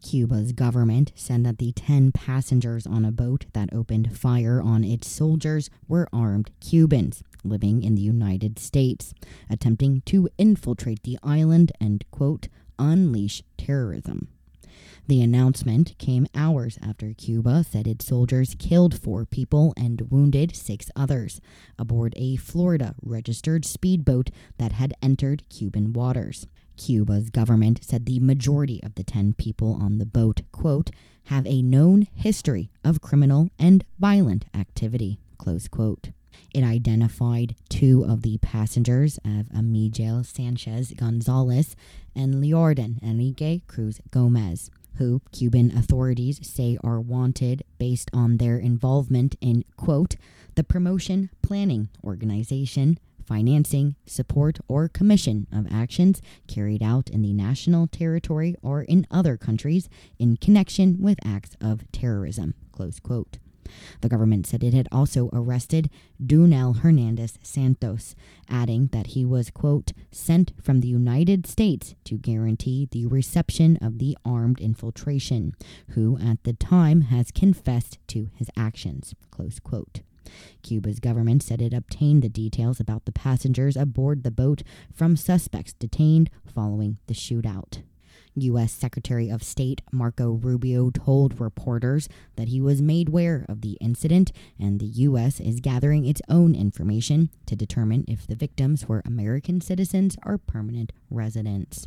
Cuba's government said that the 10 passengers on a boat that opened fire on its soldiers were armed Cubans living in the United States, attempting to infiltrate the island and, quote, unleash terrorism. The announcement came hours after Cuba said its soldiers killed 4 people and wounded 6 others aboard a Florida-registered speedboat that had entered Cuban waters. Cuba's government said the majority of the 10 people on the boat, quote, have a known history of criminal and violent activity, close quote. It identified 2 of the passengers as Miguel Sanchez Gonzalez and Leorden Enrique Cruz Gomez, who Cuban authorities say are wanted based on their involvement in, quote, the promotion, planning, organization, financing, support, or commission of actions carried out in the national territory or in other countries in connection with acts of terrorism, close quote. The government said it had also arrested Dunel Hernandez Santos, adding that he was, quote, sent from the United States to guarantee the reception of the armed infiltration, who at the time has confessed to his actions, close quote. Cuba's government said it obtained the details about the passengers aboard the boat from suspects detained following the shootout. U.S. Secretary of State Marco Rubio told reporters that he was made aware of the incident and the U.S. is gathering its own information to determine if the victims were American citizens or permanent residents.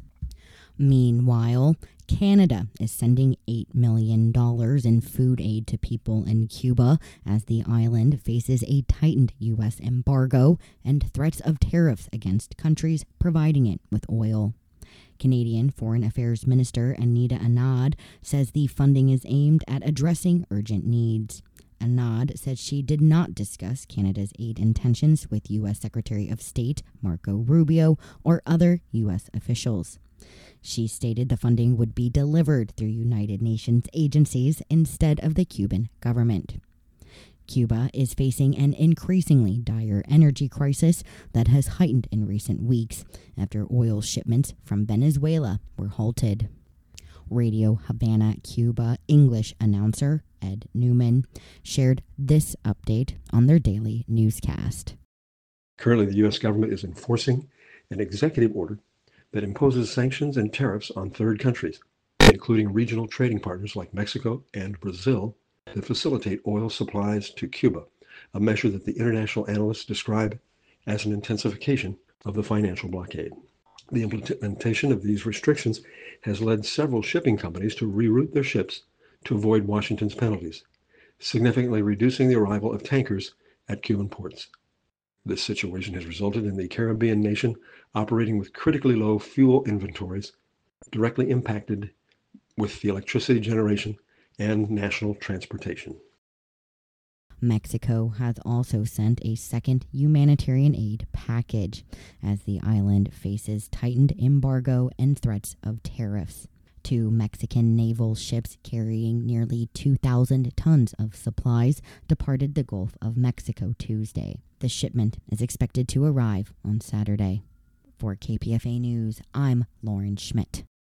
Meanwhile, Canada is sending $8 million in food aid to people in Cuba as the island faces a tightened U.S. embargo and threats of tariffs against countries providing it with oil. Canadian Foreign Affairs Minister Anita Anand says the funding is aimed at addressing urgent needs. Anand said she did not discuss Canada's aid intentions with U.S. Secretary of State Marco Rubio or other U.S. officials. She stated the funding would be delivered through United Nations agencies instead of the Cuban government. Cuba is facing an increasingly dire energy crisis that has heightened in recent weeks after oil shipments from Venezuela were halted. Radio Havana, Cuba English announcer Ed Newman shared this update on their daily newscast. Currently, the U.S. government is enforcing an executive order that imposes sanctions and tariffs on third countries, including regional trading partners like Mexico and Brazil, that facilitate oil supplies to Cuba, a measure that the international analysts describe as an intensification of the financial blockade. The implementation of these restrictions has led several shipping companies to reroute their ships to avoid Washington's penalties, significantly reducing the arrival of tankers at Cuban ports. This situation has resulted in the Caribbean nation operating with critically low fuel inventories, directly impacted with the electricity generation and national transportation. Mexico has also sent a second humanitarian aid package as the island faces tightened embargo and threats of tariffs. 2 Mexican naval ships carrying nearly 2,000 tons of supplies departed the Gulf of Mexico Tuesday. The shipment is expected to arrive on Saturday. For KPFA News, I'm Lauren Schmidt.